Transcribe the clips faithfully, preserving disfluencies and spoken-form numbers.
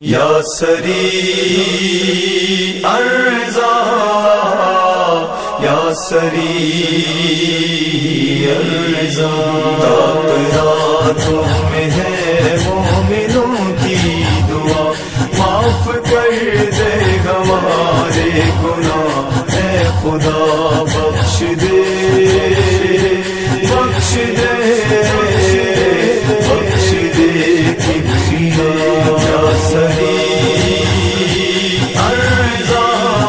یا سری ارزا یا سری ارزا راتوں میں ہے مومنوں کی دعا معاف کر دے ہمارے گناہ اے خدا بخش دے بخش دے بخش دے کبریا یا سری ارزا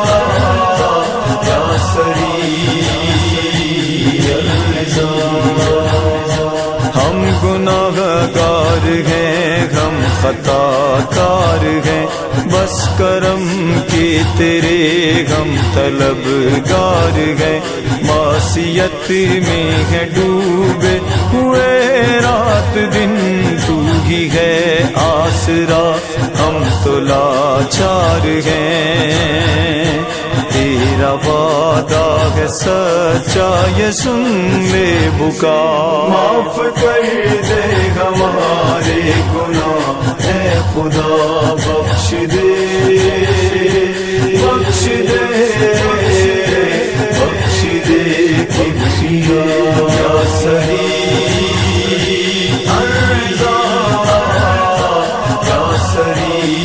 یا سری ارزا ہم گناہ گار ہیں ہم خطا کار ہیں بس کرم کے تیرے ہم طلبگار ہیں معصیت میں ہے ڈوبے ہوئے رات دن تو ہی ہے آسرا ہم تو لاچار ہیں تیرا وعدہ ہے سچا یہ سن لے بکا معاف کر دے ہمارے گناہ اے خدا بخش دے بخش دے بخش دے کبریا یا سری ارزا یا سری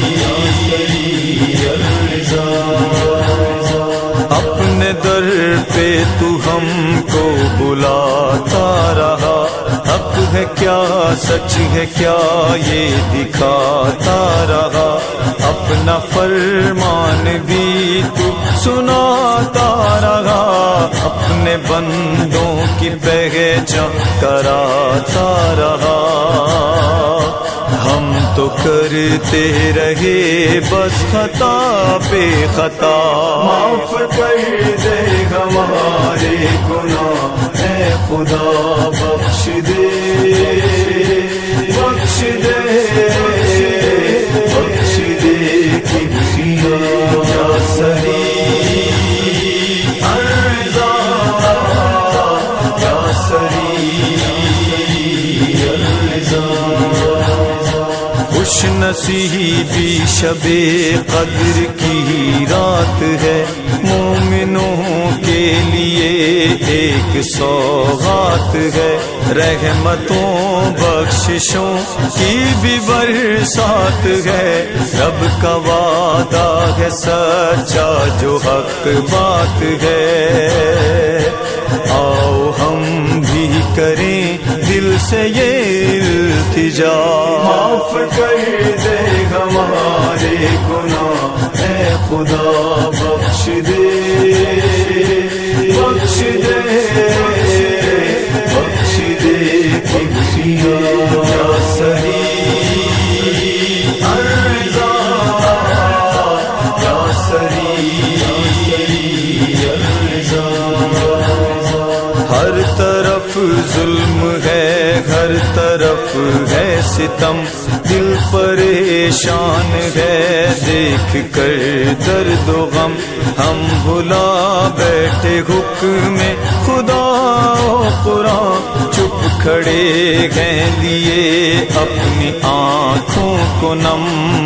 ارزا اپنے در پہ تو ہم کو بلاتا رہا حق ہے کیا سچ ہے کیا یہ دکھاتا رہا اپنا فرمان بھی تو سناتا رہا اپنے بندوں کی پہچان کراتا رہا ہم تو کرتے رہے بس خطا پہ خطا معاف کر دے ہمارے گناہ اے خدا بخش دے بخش دے بخش دے کبریا یا سری ارزا یا سری ارزا خوش نصیبی شب قدر کی رات ہے مومنوں کے لیے ایک سوغات ہے رحمتوں بخششوں کی بھی برسات ہے رب کا وعدہ ہے سچا جو حق بات ہے آؤ ہم بھی کریں دل سے یہ التجا معاف کر دے ہمارے گناہ اے خدا بخش دے بخش دے بخش دے کبریا یا سری ارزا یا سری ارزا ہر طرف ظلم ہے ہر طرف ہے ستم دل پریشان ہے دیکھ کر درد و غم ہم بھلا بیٹھے حکم خدا و قرآن چپ کھڑے ہیں لیے اپنی آنکھوں کو نم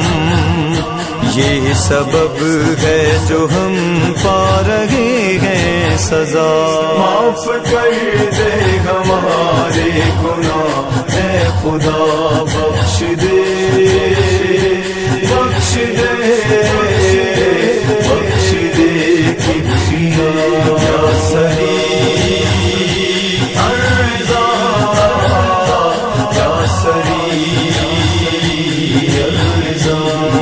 یہ سبب ہے جو ہم پا رہے ہیں سزا معاف کر دے ہمارے گناہ اے خدا بخش دے بخش دے بخش دے کبریا یا سری ارزا یا سری ارزا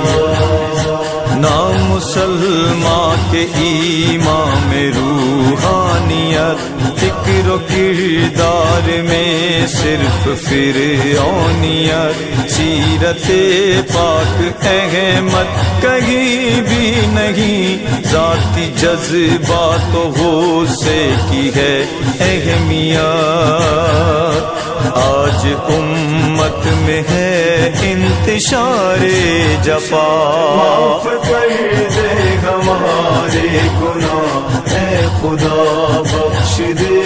نام مسلمان کے ایمان میں روحانیت فکر و کردار میں صرف فرعونیت سیرت پاک احمد کہیں بھی نہیں ذاتی جذبات و غصے کی ہے اہمیت آج امت میں ہے انتشار جفا معاف کر دے ہمارے گناہ اے خدا بخش دے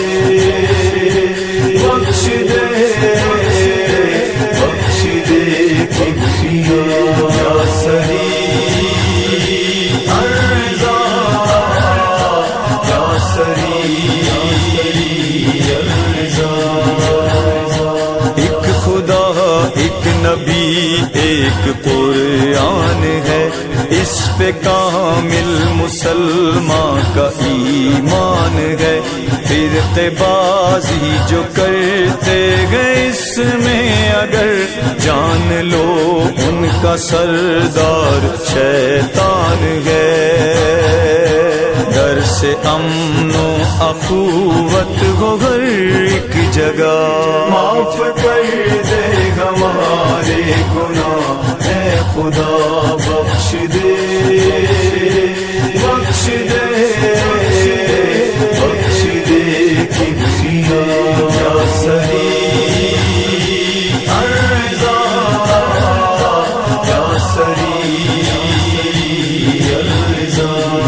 بخش دے بخش دے کبریا یا سری ایک قرآن ہے، اس پہ کامل مسلمان کا ایمان ہے۔ فرقے بازی جو کرتے گئے اس میں اگر جان لو ان کا سردار شیطان ہے۔ در سے امن و اخوت ہو ہر ایک جگہ، معاف کر دے ہمارے گناہ اے خدا، بخش دے بخش دے بخش دے کبریا یا سری ارضا یا سری ارضا۔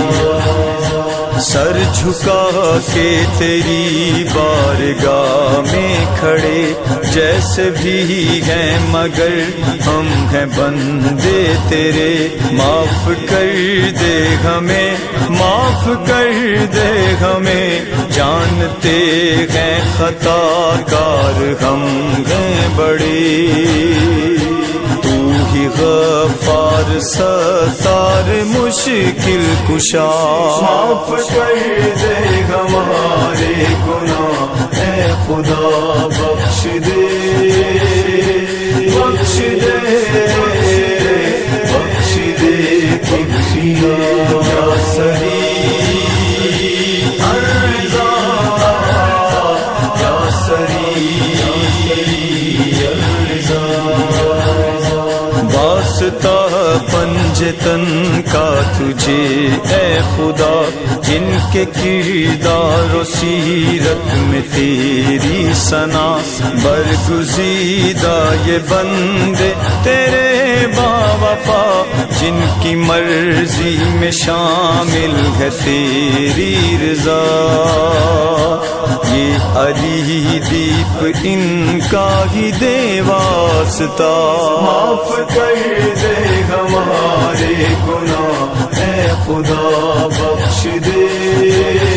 سر جھکا کے تیری بارگاہ میں کھڑے جیسے بھی ہیں مگر ہم ہیں بندے تیرے، معاف کر دے ہمیں معاف کر دے ہمیں، جانتے ہیں خطا کار ہم ہیں بڑے، تو ہی غفار ستار مشکل کشا، معاف کر دے ہمارے گناہ اے خدا، بخش دے بخش دے بخش دے کبریا یا سری ارضا یا سری ارضا۔ واسطہ پنجتن کا تجھے اے خدا، جن کے کردار و سیرت میں تیری ثنا، برگزیدہ یہ بندے تیرے باوفا، جن کی مرضی میں شامل ہے تیری رضا، یہ علی دیپ ان کا ہی دے واسطہ، معاف کر دے ہمارے گناہ اے خدا، بخش دے